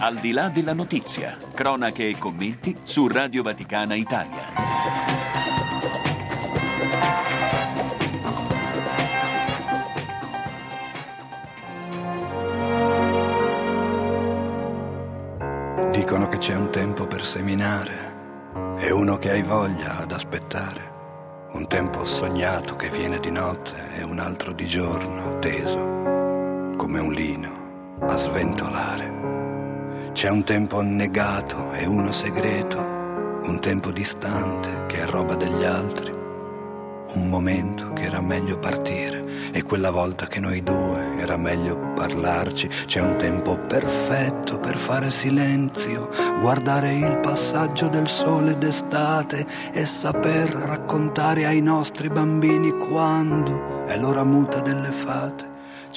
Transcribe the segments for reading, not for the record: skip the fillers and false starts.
Al di là della notizia, cronache e commenti su Radio Vaticana Italia. Dicono che c'è un tempo per seminare e uno che hai voglia ad aspettare. Un tempo sognato che viene di notte e un altro di giorno teso come un lino a sventolare. C'è un tempo negato e uno segreto, un tempo distante che è roba degli altri, un momento che era meglio partire e quella volta che noi due era meglio parlarci. C'è un tempo perfetto per fare silenzio, guardare il passaggio del sole d'estate e saper raccontare ai nostri bambini quando è l'ora muta delle fate.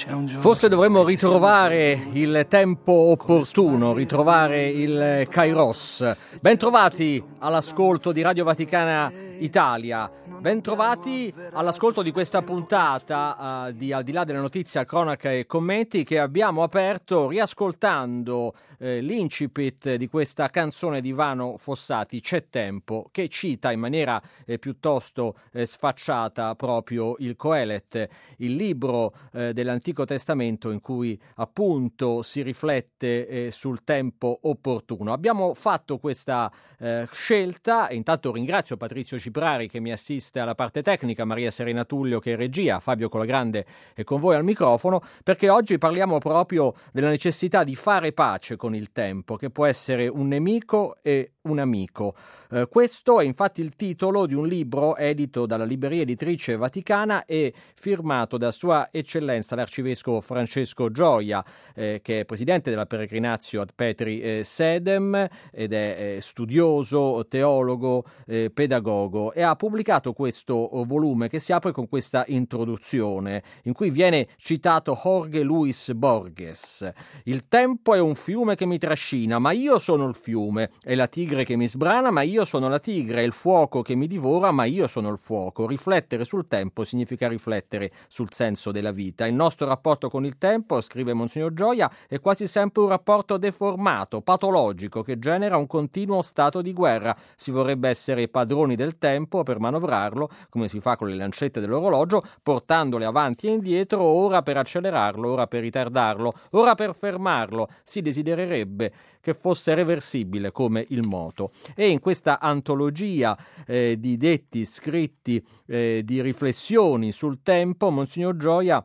Forse dovremmo ritrovare il tempo opportuno, ritrovare il Kairos. Bentrovati all'ascolto di Radio Vaticana Italia, bentrovati all'ascolto di questa puntata di Al di là delle notizie, cronaca e commenti che abbiamo aperto riascoltando l'incipit di questa canzone di Vano Fossati, C'è tempo, che cita in maniera piuttosto sfacciata proprio il Coelet, il libro dell'Antico Testamento in cui appunto si riflette sul tempo opportuno. Abbiamo fatto questa scelta e intanto ringrazio Patrizio Ciprari che mi assiste alla parte tecnica, Maria Serena Tullio che è regia, Fabio Colagrande è con voi al microfono, perché oggi parliamo proprio della necessità di fare pace con il tempo, che può essere un nemico e un amico. Questo è infatti il titolo di un libro edito dalla Libreria Editrice Vaticana e firmato da Sua Eccellenza l'Arcivescovo Francesco Gioia, che è presidente della Peregrinatio ad Petri Sedem ed è studioso, teologo, pedagogo, e ha pubblicato questo volume che si apre con questa introduzione in cui viene citato Jorge Luis Borges. Il tempo è un fiume che mi trascina, ma io sono il fiume, è la tigre che mi sbrana, ma io sono la tigre, è il fuoco che mi divora, ma io sono il fuoco. Riflettere sul tempo significa riflettere sul senso della vita. Il nostro rapporto con il tempo, scrive Monsignor Gioia, è quasi sempre un rapporto deformato, patologico, che genera un continuo stato di guerra. Si vorrebbe essere padroni del tempo per manovrarlo, come si fa con le lancette dell'orologio, portandole avanti e indietro, ora per accelerarlo, ora per ritardarlo, ora per fermarlo. Si desidererebbe che fosse reversibile come il moto. E in questa antologia di detti scritti, di riflessioni sul tempo, Monsignor Gioia,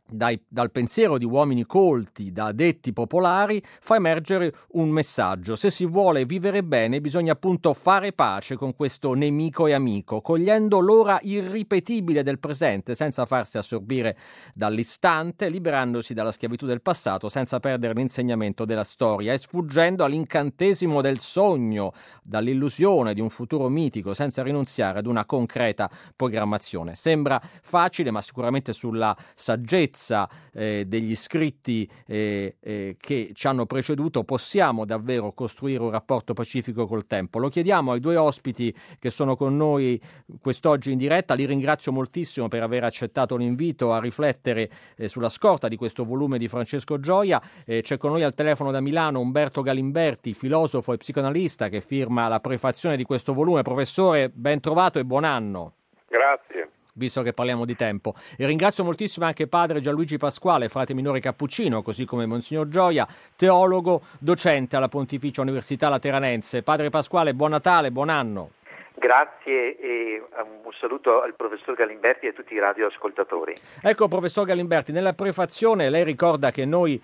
dal pensiero di uomini colti, da detti popolari, fa emergere un messaggio. Se si vuole vivere bene bisogna appunto fare pace con questo nemico e amico, cogliendo l'ora irripetibile del presente senza farsi assorbire dall'istante, liberandosi dalla schiavitù del passato senza perdere l'insegnamento della storia e sfuggendo all'incantesimo del sogno, dall'illusione di un futuro mitico senza rinunziare ad una concreta programmazione. Sembra facile, ma sicuramente sulla saggezza degli scritti che ci hanno preceduto possiamo davvero costruire un rapporto pacifico col tempo. Lo chiediamo ai due ospiti che sono con noi quest'oggi in diretta. Li ringrazio moltissimo per aver accettato l'invito a riflettere sulla scorta di questo volume di Francesco Gioia. C'è con noi al telefono da Milano Umberto Galimberti, filosofo e psicoanalista, che firma la prefazione di questo volume. Professore, ben trovato e buon anno. Grazie. Visto che parliamo di tempo. E ringrazio moltissimo anche padre Gianluigi Pasquale, frate minore cappuccino, così come Monsignor Gioia, teologo, docente alla Pontificia Università Lateranense. Padre Pasquale, buon Natale, buon anno. Grazie e un saluto al professor Galimberti e a tutti i radioascoltatori. Ecco, professor Galimberti, nella prefazione lei ricorda che noi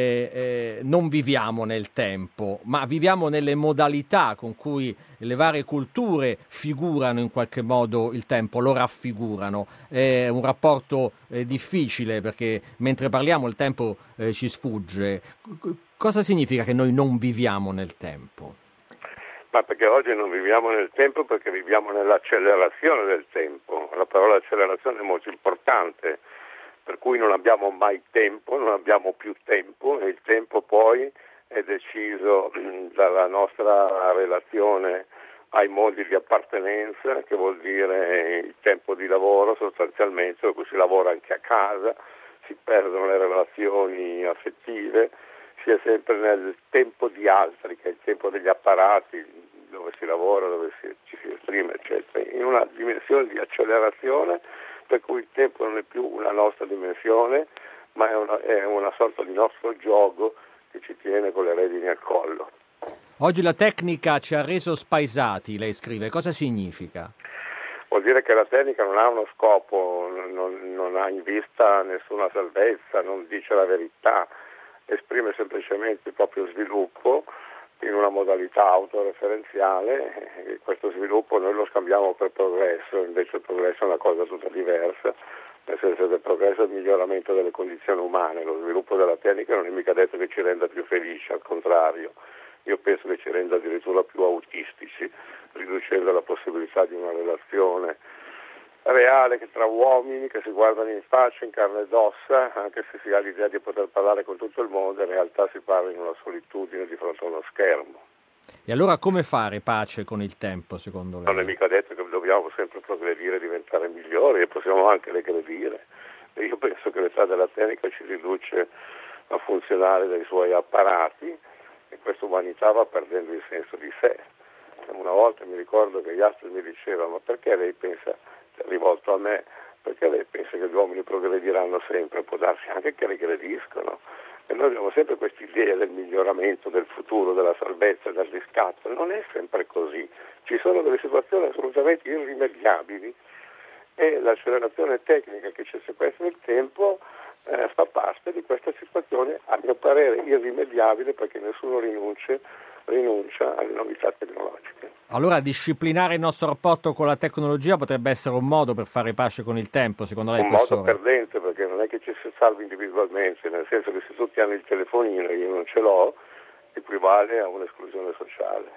non viviamo nel tempo, ma viviamo nelle modalità con cui le varie culture figurano in qualche modo il tempo, lo raffigurano. È un rapporto difficile perché mentre parliamo il tempo ci sfugge. Cosa significa che noi non viviamo nel tempo? Ma perché oggi non viviamo nel tempo, perché viviamo nell'accelerazione del tempo. La parola accelerazione è molto importante, per cui non abbiamo mai tempo, non abbiamo più tempo, e il tempo poi è deciso dalla nostra relazione ai modi di appartenenza, che vuol dire il tempo di lavoro sostanzialmente, per cui si lavora anche a casa, si perdono le relazioni affettive, si è sempre nel tempo di altri, che è il tempo degli apparati, dove si lavora, dove ci si esprime, eccetera, in una dimensione di accelerazione per cui il tempo non è più una nostra dimensione, ma è una sorta di nostro gioco che ci tiene con le redini al collo. Oggi la tecnica ci ha reso spaesati, lei scrive. Cosa significa? Vuol dire che la tecnica non ha uno scopo, non ha in vista nessuna salvezza, non dice la verità, esprime semplicemente il proprio sviluppo in una modalità autoreferenziale, e questo sviluppo noi lo scambiamo per progresso, invece il progresso è una cosa tutta diversa, nel senso che il progresso è il miglioramento delle condizioni umane, lo sviluppo della tecnica non è mica detto che ci renda più felici, al contrario, io penso che ci renda addirittura più autistici, riducendo la possibilità di una relazione reale che tra uomini che si guardano in faccia, in carne ed ossa, anche se si ha l'idea di poter parlare con tutto il mondo, in realtà si parla in una solitudine di fronte a uno schermo. E allora come fare pace con il tempo, secondo lei? Non è mica detto che dobbiamo sempre progredire e diventare migliori, e possiamo anche regredire. E io penso che l'età della tecnica ci riduce a funzionare dai suoi apparati e questa umanità va perdendo il senso di sé. Una volta mi ricordo che gli altri mi dicevano: ma perché lei pensa, rivolto a me, perché lei pensa che gli uomini progrediranno sempre? Può darsi anche che regrediscono, e noi abbiamo sempre questa idea del miglioramento, del futuro, della salvezza, del riscatto. Non è sempre così, ci sono delle situazioni assolutamente irrimediabili e l'accelerazione tecnica che ci sequestra il tempo fa parte di questa situazione, a mio parere irrimediabile, perché nessuno rinuncia alle novità tecnologiche. Allora disciplinare il nostro rapporto con la tecnologia potrebbe essere un modo per fare pace con il tempo, secondo lei, professore? Un modo perdente, perché non è che ci si salvi individualmente, nel senso che se tutti hanno il telefonino e io non ce l'ho, equivale a un'esclusione sociale.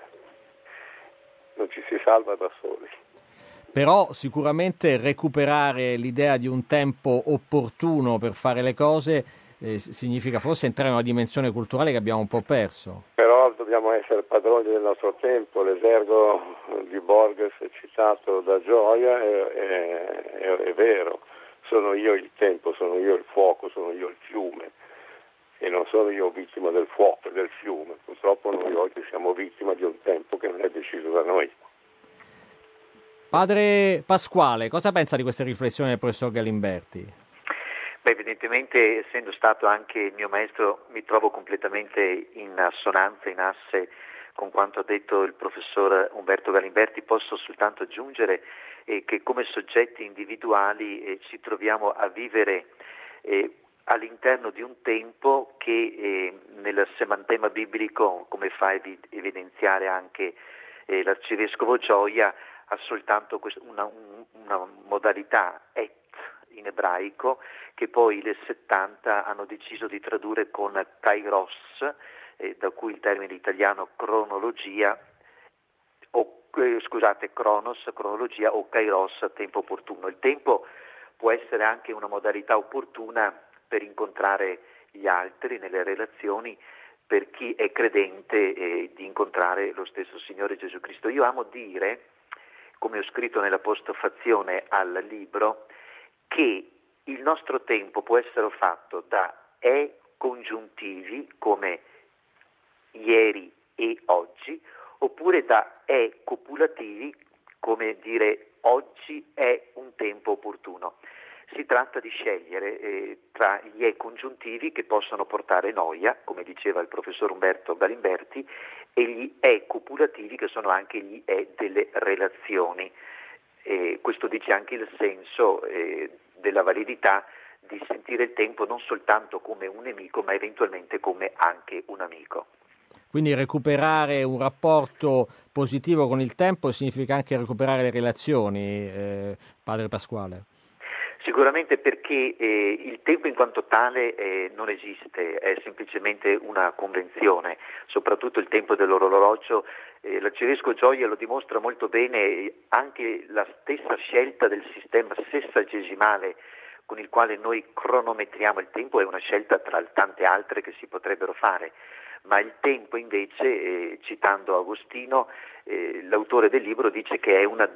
Non ci si salva da soli. Però sicuramente recuperare l'idea di un tempo opportuno per fare le cose significa forse entrare in una dimensione culturale che abbiamo un po' perso. Però dobbiamo essere padroni del nostro tempo. L'esergo di Borges citato da Gioia è vero. Sono io il tempo, sono io il fuoco, sono io il fiume, e non sono io vittima del fuoco e del fiume. Purtroppo noi oggi siamo vittima di un tempo che non è deciso da noi. Padre Pasquale, cosa pensa di queste riflessioni del professor Galimberti? Beh, evidentemente, essendo stato anche il mio maestro, mi trovo completamente in assonanza, in asse con quanto ha detto il professor Umberto Galimberti. Posso soltanto aggiungere che come soggetti individuali ci troviamo a vivere all'interno di un tempo che nel semantema biblico, come fa evidenziare anche l'arcivescovo Gioia, ha soltanto una modalità et in ebraico, che poi le 70 hanno deciso di tradurre con kairos, da cui il termine italiano cronologia, cronologia, o kairos, tempo opportuno. Il tempo può essere anche una modalità opportuna per incontrare gli altri nelle relazioni, per chi è credente di incontrare lo stesso Signore Gesù Cristo. Io amo dire, come ho scritto nella postfazione al libro, che il nostro tempo può essere fatto da e congiuntivi, come ieri e oggi, oppure da e copulativi, come dire oggi è un tempo opportuno. Si tratta di scegliere tra gli e congiuntivi, che possono portare noia, come diceva il professor Umberto Galimberti, e gli e copulativi, che sono anche gli e delle relazioni. Questo dice anche il senso della validità di sentire il tempo non soltanto come un nemico, ma eventualmente come anche un amico. Quindi recuperare un rapporto positivo con il tempo significa anche recuperare le relazioni, padre Pasquale? Sicuramente, perché il tempo in quanto tale non esiste, è semplicemente una convenzione, soprattutto il tempo dell'orologio. L'arcivescovo Gioia lo dimostra molto bene, anche la stessa scelta del sistema sessagesimale con il quale noi cronometriamo il tempo è una scelta tra tante altre che si potrebbero fare, ma il tempo invece, citando Agostino, l'autore del libro dice che è una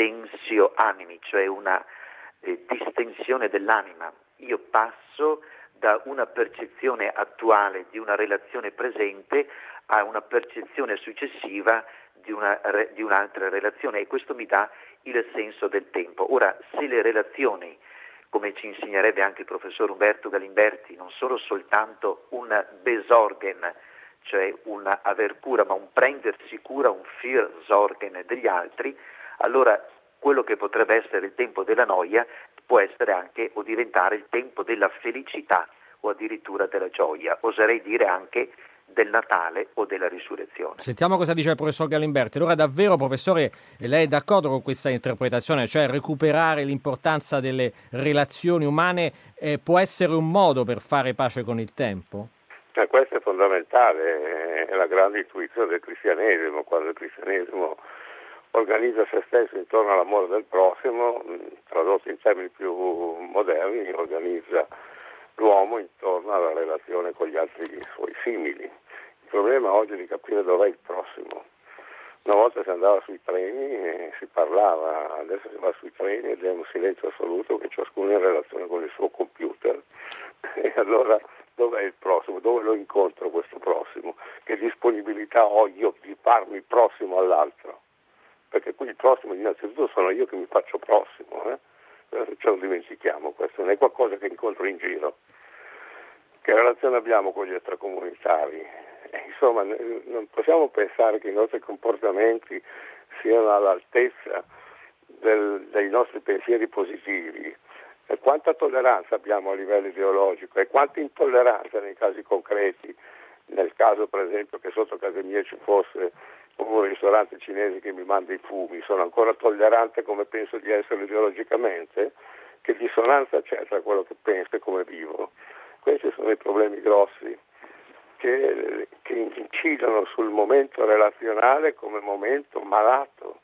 distensio animi, cioè una distensione dell'anima. Io passo da una percezione attuale di una relazione presente a una percezione successiva di un'altra relazione, e questo mi dà il senso del tempo. Ora, se le relazioni, come ci insegnerebbe anche il professor Umberto Galimberti, non sono soltanto un Besorgen, cioè un aver cura, ma un prendersi cura, un Fürsorgen degli altri, allora quello che potrebbe essere il tempo della noia può essere anche o diventare il tempo della felicità o addirittura della gioia, oserei dire anche del Natale o della risurrezione. Sentiamo cosa dice il professor Galimberti. Allora davvero, professore, lei è d'accordo con questa interpretazione, cioè recuperare l'importanza delle relazioni umane può essere un modo per fare pace con il tempo? Questo è fondamentale, è la grande intuizione del cristianesimo, quando il cristianesimo organizza se stesso intorno all'amore del prossimo, tradotto in termini più moderni, organizza l'uomo intorno alla relazione con gli altri suoi simili. Il problema oggi è di capire dov'è il prossimo. Una volta si andava sui treni e si parlava, adesso si va sui treni ed è un silenzio assoluto, che ciascuno è in relazione con il suo computer. E allora dov'è il prossimo? Dove lo incontro questo prossimo? Che disponibilità ho io di farmi prossimo all'altro? Perché qui il prossimo innanzitutto sono io che mi faccio prossimo, ce lo dimentichiamo, questo non è qualcosa che incontro in giro. Che relazione abbiamo con gli extracomunitari? Insomma, non possiamo pensare che i nostri comportamenti siano all'altezza dei nostri pensieri positivi. E quanta tolleranza abbiamo a livello ideologico e quanta intolleranza nei casi concreti, nel caso per esempio che sotto casa mia ci fosse un ristorante cinese che mi manda i fumi, sono ancora tollerante come penso di essere ideologicamente? Che dissonanza c'è tra quello che penso e come vivo? Questi sono i problemi grossi che incidono sul momento relazionale come momento malato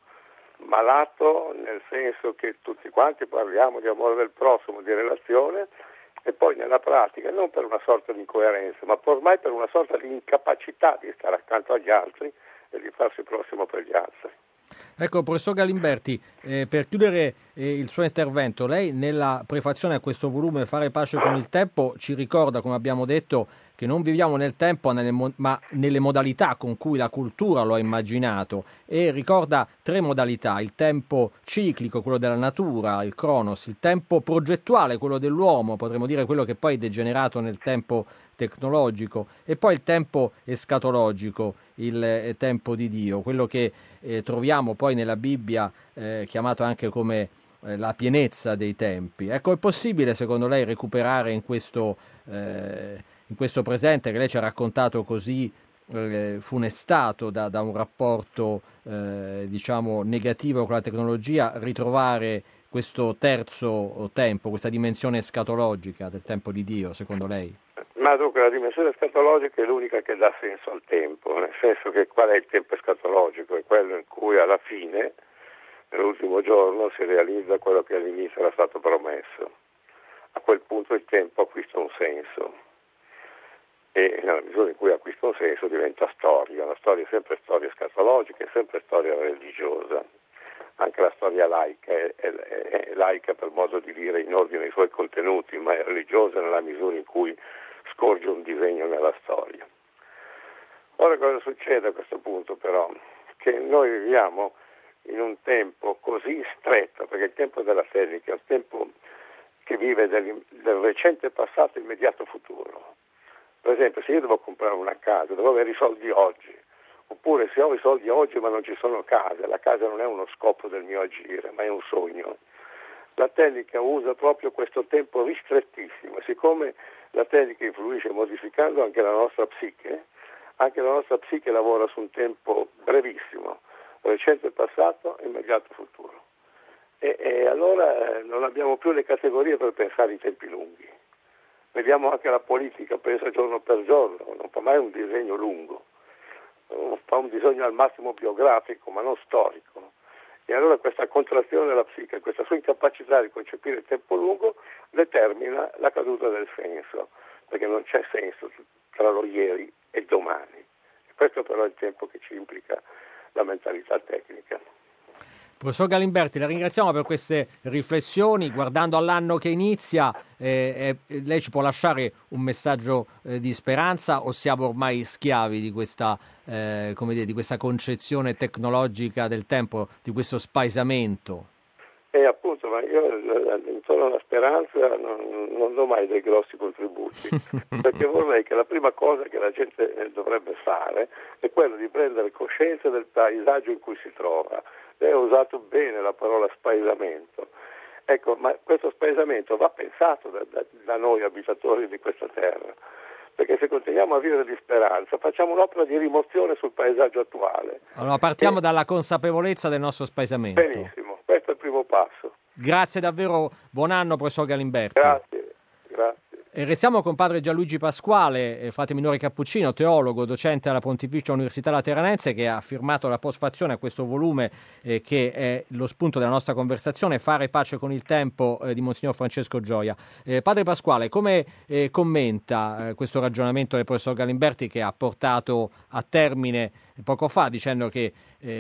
nel senso che tutti quanti parliamo di amore del prossimo, di relazione, e poi nella pratica, non per una sorta di incoerenza, ma ormai per una sorta di incapacità di stare accanto agli altri e di farsi prossimo per gli altri. Ecco, professor Galimberti, per chiudere il suo intervento, lei nella prefazione a questo volume Fare pace con il tempo ci ricorda, come abbiamo detto, che non viviamo nel tempo ma nelle modalità con cui la cultura lo ha immaginato, e ricorda 3 modalità: il tempo ciclico, quello della natura, il Cronos; il tempo progettuale, quello dell'uomo, potremmo dire quello che poi è degenerato nel tempo tecnologico, e poi il tempo escatologico, il tempo di Dio, quello che troviamo poi nella Bibbia chiamato anche come la pienezza dei tempi. Ecco, è possibile secondo lei recuperare in questo presente che lei ci ha raccontato così funestato da un rapporto diciamo negativo con la tecnologia, ritrovare questo terzo tempo, questa dimensione escatologica del tempo di Dio, secondo lei? Ma dunque la dimensione escatologica è l'unica che dà senso al tempo, nel senso che qual è il tempo escatologico? È quello in cui alla fine, nell'ultimo giorno, si realizza quello che all'inizio era stato promesso. A quel punto il tempo acquista un senso e nella misura in cui acquista un senso diventa storia. La storia è sempre storia escatologica, è sempre storia religiosa. Anche la storia laica è laica per modo di dire in ordine ai suoi contenuti, ma è religiosa nella misura in cui scorge un disegno nella storia. Ora cosa succede a questo punto però? Che noi viviamo in un tempo così stretto, perché il tempo della tecnica è un tempo che vive del recente passato e immediato futuro. Per esempio, se io devo comprare una casa, devo avere i soldi oggi, oppure se ho i soldi oggi ma non ci sono case, la casa non è uno scopo del mio agire, ma è un sogno. La tecnica usa proprio questo tempo ristrettissimo, siccome la tecnica influisce modificando anche la nostra psiche lavora su un tempo brevissimo, recente passato e immediato futuro. E allora non abbiamo più le categorie per pensare in tempi lunghi. Vediamo anche la politica, pensa giorno per giorno, non fa mai un disegno lungo, fa un disegno al massimo biografico ma non storico. E allora questa contrazione della psiche, questa sua incapacità di concepire il tempo lungo determina la caduta del senso, perché non c'è senso tra lo ieri e il domani. E questo però è il tempo che ci implica la mentalità tecnica. Professor Galimberti, la ringraziamo per queste riflessioni. Guardando all'anno che inizia, lei ci può lasciare un messaggio di speranza o siamo ormai schiavi di questa, di questa concezione tecnologica del tempo, di questo spaesamento? Appunto, ma io intorno alla speranza non do mai dei grossi contributi, perché vorrei che la prima cosa che la gente dovrebbe fare è quello di prendere coscienza del paesaggio in cui si trova. Lei ha usato bene la parola spaesamento. Ecco, ma questo spaesamento va pensato da noi abitatori di questa terra, perché se continuiamo a vivere di speranza facciamo un'opera di rimozione sul paesaggio attuale. Allora partiamo dalla consapevolezza del nostro spaesamento. Benissimo, questo è il primo passo. Grazie davvero, buon anno professor Galimberti. Grazie. E restiamo con padre Gianluigi Pasquale, frate minore cappuccino, teologo, docente alla Pontificia Università Lateranense, che ha firmato la postfazione a questo volume che è lo spunto della nostra conversazione, Fare pace con il tempo, di Monsignor Francesco Gioia. Padre Pasquale, come commenta questo ragionamento del professor Galimberti, che ha portato a termine poco fa dicendo che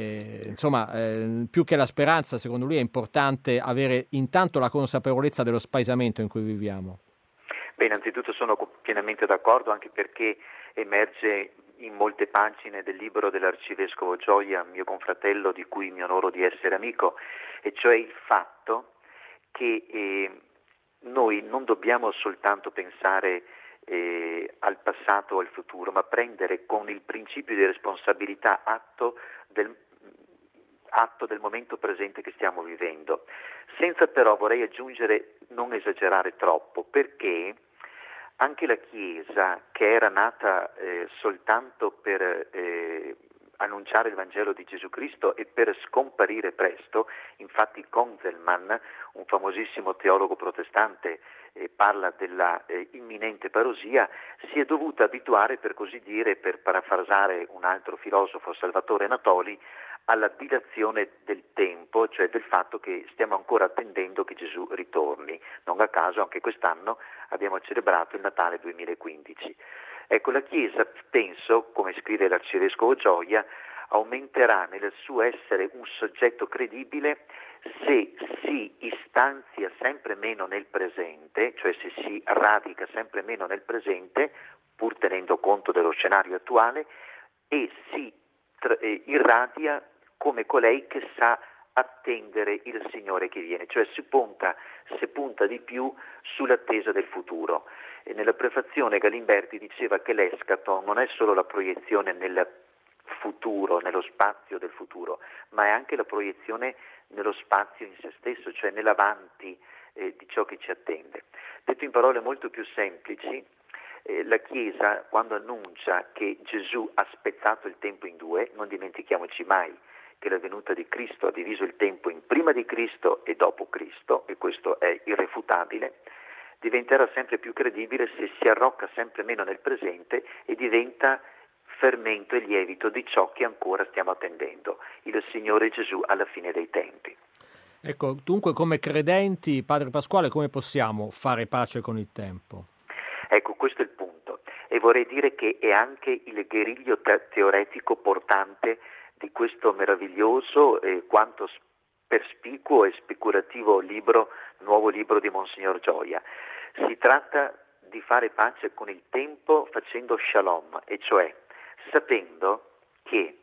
più che la speranza, secondo lui è importante avere intanto la consapevolezza dello spaesamento in cui viviamo? Beh, innanzitutto sono pienamente d'accordo, anche perché emerge in molte pagine del libro dell'Arcivescovo Gioia, mio confratello, di cui mi onoro di essere amico, e cioè il fatto che noi non dobbiamo soltanto pensare al passato o al futuro, ma prendere con il principio di responsabilità atto del momento presente che stiamo vivendo, senza però, vorrei aggiungere, non esagerare troppo, perché anche la Chiesa, che era nata soltanto per annunciare il Vangelo di Gesù Cristo e per scomparire presto, infatti Konzelmann, un famosissimo teologo protestante, parla della imminente parosia, si è dovuta abituare, per così dire, per parafrasare un altro filosofo, Salvatore Natoli, alla dilazione del tempo, cioè del fatto che stiamo ancora attendendo che Gesù ritorni. Non a caso anche quest'anno abbiamo celebrato il Natale 2015. Ecco, la Chiesa, penso, come scrive l'Arcivescovo Gioia, aumenterà nel suo essere un soggetto credibile se si istanzia sempre meno nel presente, cioè se si radica sempre meno nel presente, pur tenendo conto dello scenario attuale, e si irradia come colei che sa attendere il Signore che viene, cioè si punta di più sull'attesa del futuro. E nella prefazione Galimberti diceva che l'escaton non è solo la proiezione nel futuro, nello spazio del futuro, ma è anche la proiezione nello spazio in se stesso, cioè nell'avanti di ciò che ci attende. Detto in parole molto più semplici, la Chiesa, quando annuncia che Gesù ha spezzato il tempo in due, non dimentichiamoci mai che la venuta di Cristo ha diviso il tempo in prima di Cristo e dopo Cristo, e questo è irrefutabile, diventerà sempre più credibile se si arrocca sempre meno nel presente e diventa fermento e lievito di ciò che ancora stiamo attendendo, il Signore Gesù alla fine dei tempi. Ecco, dunque come credenti, Padre Pasquale, come possiamo fare pace con il tempo? Ecco, questo è il punto, e vorrei dire che è anche il guerriglio teoretico portante di questo meraviglioso e quanto perspicuo e speculativo nuovo libro di Monsignor Gioia. Si tratta di fare pace con il tempo facendo shalom, e cioè sapendo che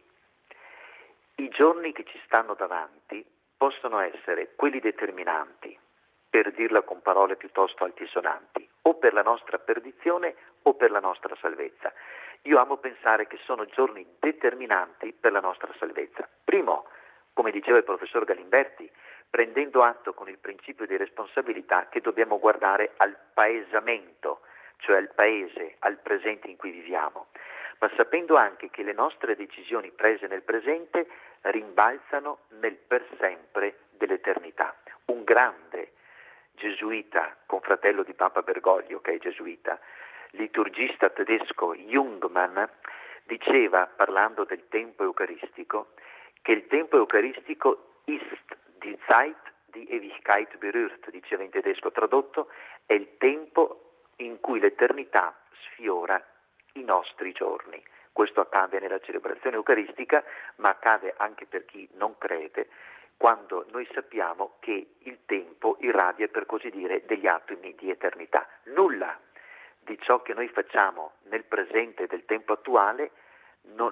i giorni che ci stanno davanti possono essere quelli determinanti, per dirla con parole piuttosto altisonanti, o per la nostra perdizione o per la nostra salvezza. Io amo pensare che sono giorni determinanti per la nostra salvezza. Primo, come diceva il professor Galimberti, prendendo atto con il principio di responsabilità che dobbiamo guardare al paesamento, cioè al paese, al presente in cui viviamo, ma sapendo anche che le nostre decisioni prese nel presente rimbalzano nel per sempre dell'eternità. Un grande gesuita, confratello di Papa Bergoglio, che è gesuita, liturgista tedesco Jungmann, diceva, parlando del tempo eucaristico, che il tempo eucaristico ist die Zeit die Ewigkeit berührt, diceva in tedesco, tradotto, è il tempo in cui l'eternità sfiora i nostri giorni. Questo accade nella celebrazione eucaristica, ma accade anche per chi non crede, quando noi sappiamo che il tempo irradia, per così dire, degli atomi di eternità. Nulla di ciò che noi facciamo nel presente del tempo attuale non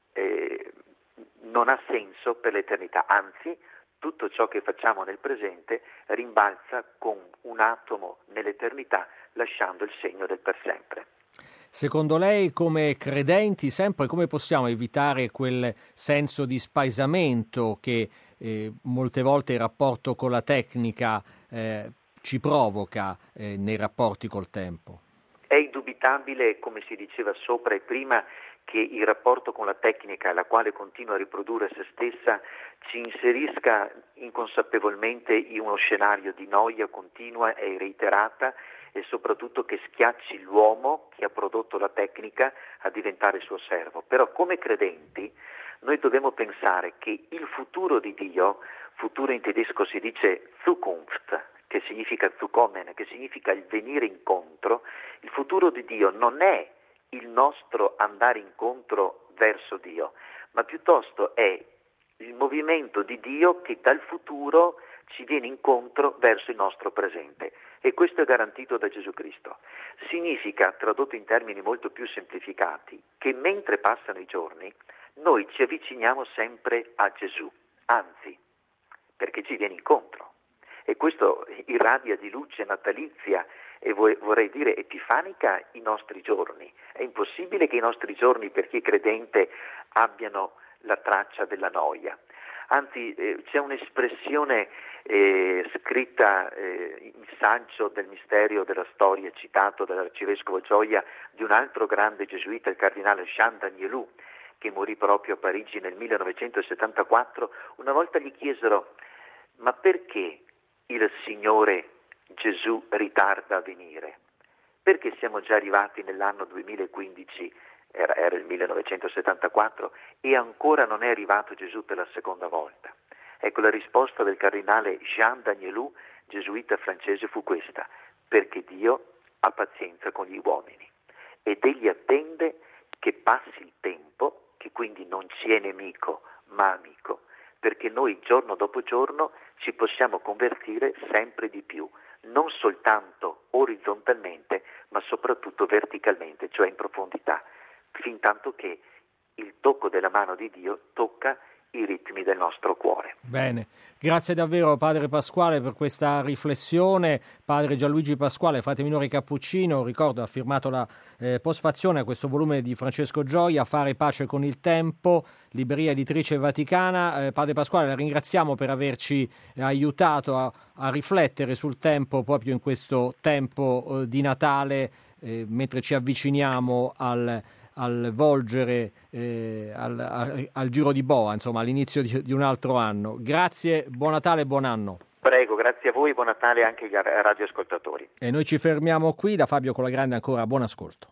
ha senso per l'eternità, anzi tutto ciò che facciamo nel presente rimbalza con un atomo nell'eternità, lasciando il segno del per sempre. Secondo lei, come credenti, sempre come possiamo evitare quel senso di spaesamento che molte volte il rapporto con la tecnica ci provoca nei rapporti col tempo? È indubitabile, come si diceva sopra e prima, che il rapporto con la tecnica, la quale continua a riprodurre se stessa, ci inserisca inconsapevolmente in uno scenario di noia continua e reiterata, e soprattutto che schiacci l'uomo che ha prodotto la tecnica a diventare suo servo. Però come credenti noi dobbiamo pensare che il futuro di Dio, futuro in tedesco si dice Zukunft, che significa Zukommen, che significa il venire incontro, il futuro di Dio non è il nostro andare incontro verso Dio, ma piuttosto è il movimento di Dio che dal futuro ci viene incontro verso il nostro presente, e questo è garantito da Gesù Cristo. Significa, tradotto in termini molto più semplificati, che mentre passano i giorni noi ci avviciniamo sempre a Gesù, anzi, perché ci viene incontro, e questo irradia di luce natalizia e vorrei dire epifanica i nostri giorni. È impossibile che i nostri giorni, per chi è credente, abbiano la traccia della noia. Anzi, c'è un'espressione scritta in saggio del mistero della storia, citato dall'arcivescovo Gioia, di un altro grande gesuita, il cardinale Jean Danielou, che morì proprio a Parigi nel 1974. Una volta gli chiesero: ma perché il Signore Gesù ritarda a venire? Perché siamo già arrivati nell'anno 2015, era il 1974, e ancora non è arrivato Gesù per la seconda volta? Ecco, la risposta del cardinale Jean Danielou, gesuita francese, fu questa: perché Dio ha pazienza con gli uomini ed egli attende che passi il tempo, che quindi non ci è nemico ma amico, perché noi giorno dopo giorno ci possiamo convertire sempre di più, non soltanto orizzontalmente, ma soprattutto verticalmente, cioè in profondità, fin tanto che il tocco della mano di Dio tocca i ritmi del nostro cuore. Bene, grazie davvero Padre Pasquale per questa riflessione. Padre Gianluigi Pasquale, frate minore cappuccino, ricordo, ha firmato la postfazione a questo volume di Francesco Gioia, Fare pace con il tempo, libreria editrice Vaticana. Padre Pasquale, la ringraziamo per averci aiutato a riflettere sul tempo proprio in questo tempo di Natale, mentre ci avviciniamo al volgere al giro di boa, insomma all'inizio di un altro anno. Grazie, buon Natale e buon anno. Prego, grazie a voi, buon Natale anche ai radioascoltatori. E noi ci fermiamo qui. Da Fabio Colagrande ancora buon ascolto.